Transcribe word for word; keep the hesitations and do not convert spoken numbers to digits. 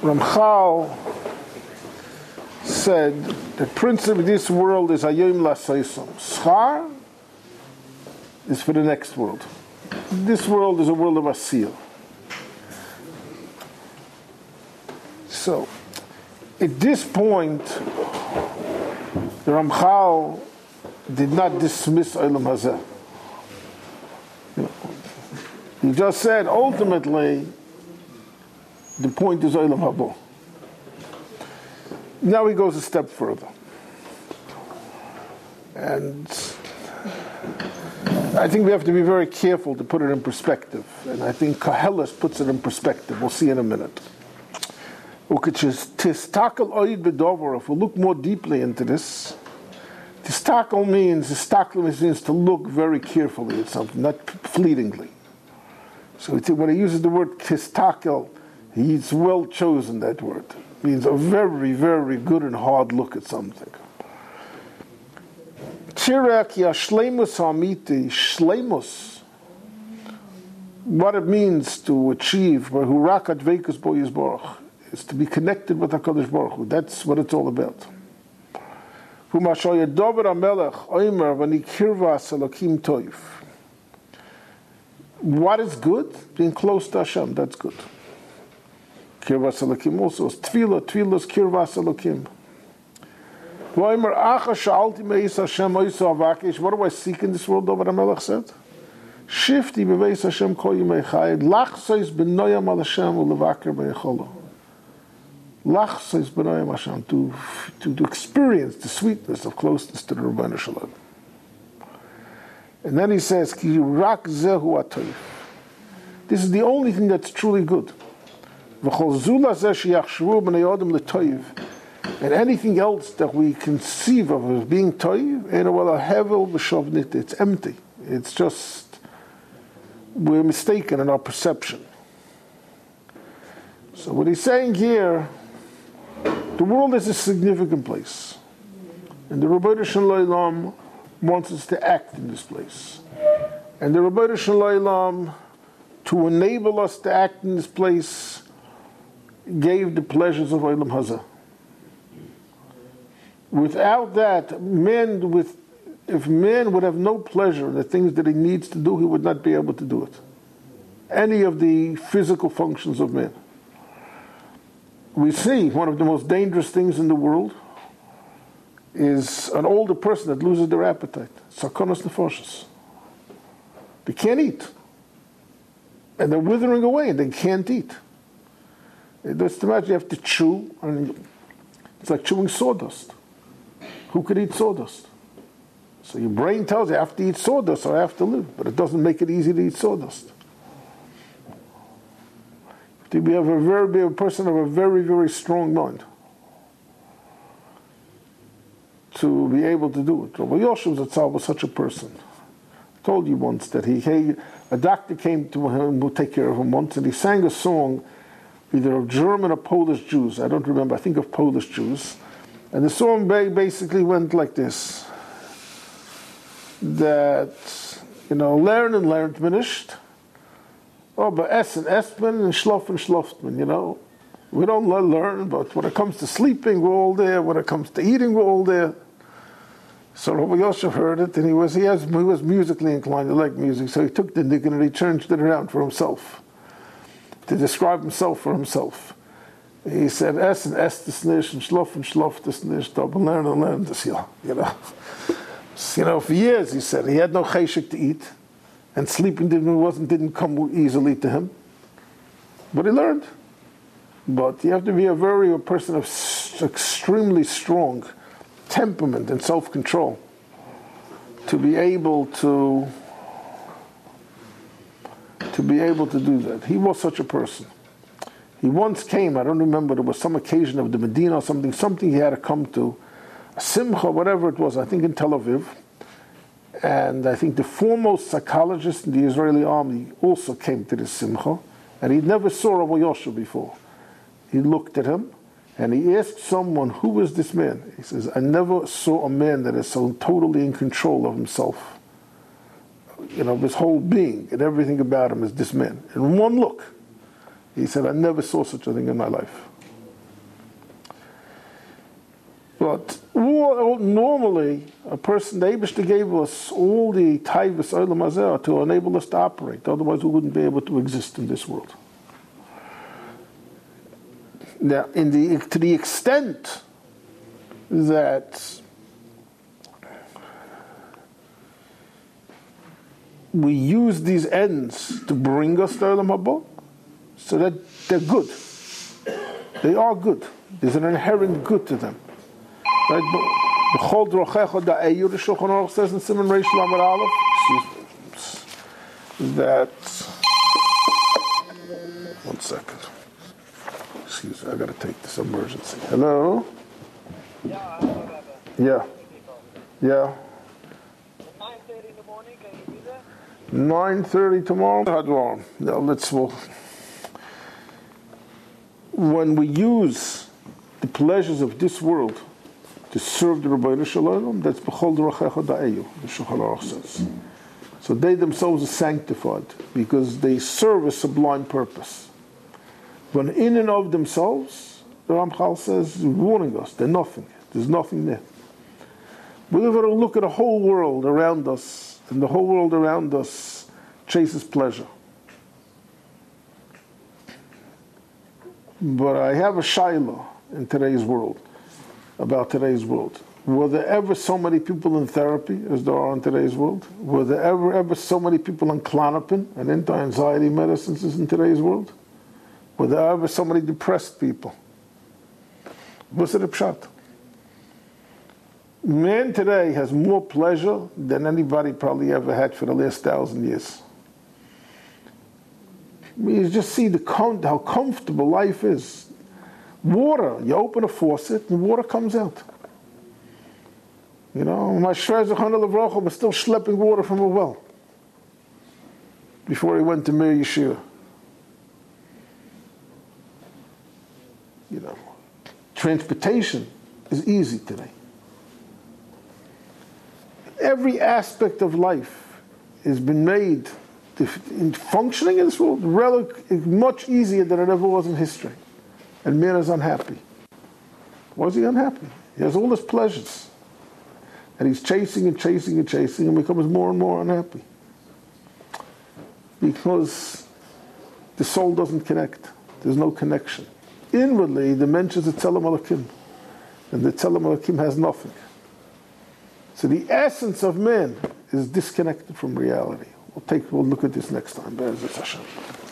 Ramchal said the principle of this world is Hayom L'Aseisom. Schar is for the next world. This world is a world of Asiyah. So, at this point, the Ramchal did not dismiss Olam Hazeh. He just said, ultimately, the point is Olam Haba. Now he goes a step further. And I think we have to be very careful to put it in perspective. And I think Koheles puts it in perspective. We'll see in a minute. If we look more deeply into this, tistakel means, tistakel means to look very carefully at something, not fleetingly. So when he uses the word tistakel, he's well chosen, that word. It means a very, very good and hard look at something. Shleimus, what it means to achieve, is to be connected with HaKadosh Baruch Hu. That's what it's all about. What is good? Being close to Hashem, that's good. Kirvas Elokim also is Tefillah. Tefillah is Kirvas Elokim. What do I seek in this world? David HaMelech said, Shifti b'veis Hashem kol yimei chai, lachsois b'noyam al Hashem u'levaker b'yecholo. Lachsois b'noyam Hashem, to, to, to experience the sweetness of closeness to the Rebbeinu Shalom. And then he says, Ki rak zehu atoif. This is the only thing that's truly good. V'chol zula zeh sheyachshvu b'nei odom l'toiv. And anything else that we conceive of as being toiv, it's empty. It's just, we're mistaken in our perception. So what he's saying here, the world is a significant place. And the Rebbeinu Shalom wants us to act in this place. And the Rebbeinu Shalom, to enable us to act in this place, gave the pleasures of Olam Hazeh. Without that, man, with, if man would have no pleasure in the things that he needs to do, he would not be able to do it. Any of the physical functions of man. We see one of the most dangerous things in the world is an older person that loses their appetite. Sakonos nefashos. They can't eat. And they're withering away and they can't eat. Just imagine you have to chew, and it's like chewing sawdust. Who could eat sawdust? So your brain tells you, I have to eat sawdust or I have to live, but it doesn't make it easy to eat sawdust. To be a very be a person of a very, very strong mind to be able to do it. Rabbi Yoshev Zatzal was such a person. I told you once that he, he a doctor came to him who take care of him once, and he sang a song either of German or Polish Jews. I don't remember. I think of Polish Jews. And the song basically went like this, that, you know, lernen lernt man nicht, aber essen esst man and schlafen schlaft man, you know. We don't learn, but when it comes to sleeping, we're all there. When it comes to eating, we're all there. So Rabbi Yosef heard it, and he was, he, has, he was musically inclined, he liked music, so he took the nick and he changed it around for himself, to describe himself for himself. He said, Essen, esst es nicht, and schlafen, schlaft es nicht, aber lernen, lernt es ja, you know. So, you know, for years, he said, he had no cheshek to eat, and sleeping didn't, wasn't, didn't come easily to him. But he learned. But you have to be a very, a person of extremely strong temperament and self-control to be able to, to be able to do that. He was such a person. He once came, I don't remember, there was some occasion of the Medina or something, something he had to come to, a simcha, whatever it was, I think in Tel Aviv. And I think the foremost psychologist in the Israeli army also came to this simcha, and he never saw Rabbi Yosef before. He looked at him, and he asked someone, who is this man? He says, I never saw a man that is so totally in control of himself. You know, his whole being and everything about him is this man. In one look. He said, I never saw such a thing in my life. no, normally, a person, the Eibishter gave us all the taivas olam hazeh to enable us to operate. Otherwise, we wouldn't be able to exist in this world. Now, in the, to the extent that we use these ends to bring us to Olam Haba, so that they're good. They are good. There's an inherent good to them. Right? B'chol drochecha da'eyu, the Shulchan Aruch says in Siman Reish Lamed Aleph, that, one second. Excuse me, I gotta take this emergency. Hello? Yeah, hello, Rabbi. Yeah. Yeah. nine thirty in the morning, can you be there? nine thirty tomorrow? Hadron. Now let's, well, when we use the pleasures of this world to serve the Rebbeinu Shalom, that's b'chol d'rachecha da'eyu, the Shulchan Aruch says. So they themselves are sanctified because they serve a sublime purpose. When in and of themselves, the Ramchal says, warning us, they're nothing. There's nothing there. We're going to look at the whole world around us, and the whole world around us chases pleasure. But I have a shaila in today's world, about today's world. Were there ever so many people in therapy as there are in today's world? Were there ever, ever so many people on Klonopin and anti-anxiety medicines as in today's world? Were there ever so many depressed people? What's it a pshat? Man today has more pleasure than anybody probably ever had for the last thousand years. I mean, you just see the com- how comfortable life is. Water, you open a faucet and water comes out. You know, my Shrer Zechron Levracha was still schlepping water from a well before he went to Mir Yeshua. You know, transportation is easy today. Every aspect of life has been made to, in functioning in this world rel- much easier than it ever was in history. And man is unhappy. Why is he unhappy? He has all his pleasures. And he's chasing and chasing and chasing and becomes more and more unhappy. Because the soul doesn't connect. There's no connection. Inwardly, the mensch is a Tzelem Elokim. And the Tzelem Elokim has nothing. So the essence of man is disconnected from reality. We'll take, we'll look at this next time. Be'ezus Hashem.